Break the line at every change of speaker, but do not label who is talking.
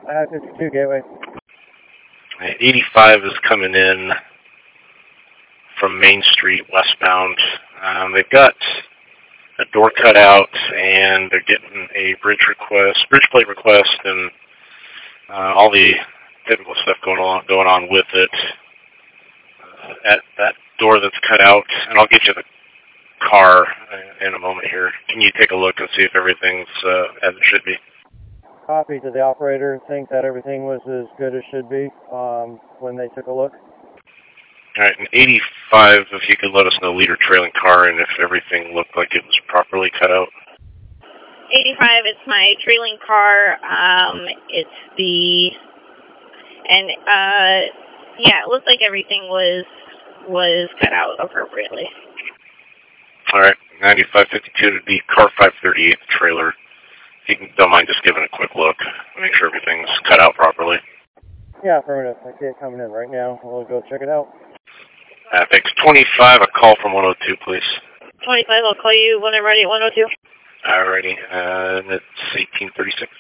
I-52 Gateway.
85 is coming in from Main Street westbound. They've got a door cut out, and they're getting a bridge plate request, and all the typical stuff going on with it. At that door that's cut out, and I'll get you the car in a moment here. Can you take a look and see if everything's as it should be?
Copy. Did the operator think that everything was as good as should be when they took a look?
All right, and 85, if you could let us know leader trailing car and if everything looked like it was properly cut out.
85, it's my trailing car. Yeah, it looks like everything was cut out appropriately.
All right, 9552 to be car 538, the trailer. If you don't mind just giving a quick look, make sure everything's cut out properly.
Yeah, affirmative. I see it coming in right now. We'll go check it out.
Thanks. 25, a call from 102, please.
25, I'll call you when I'm ready at 102.
Alrighty, and it's 1836.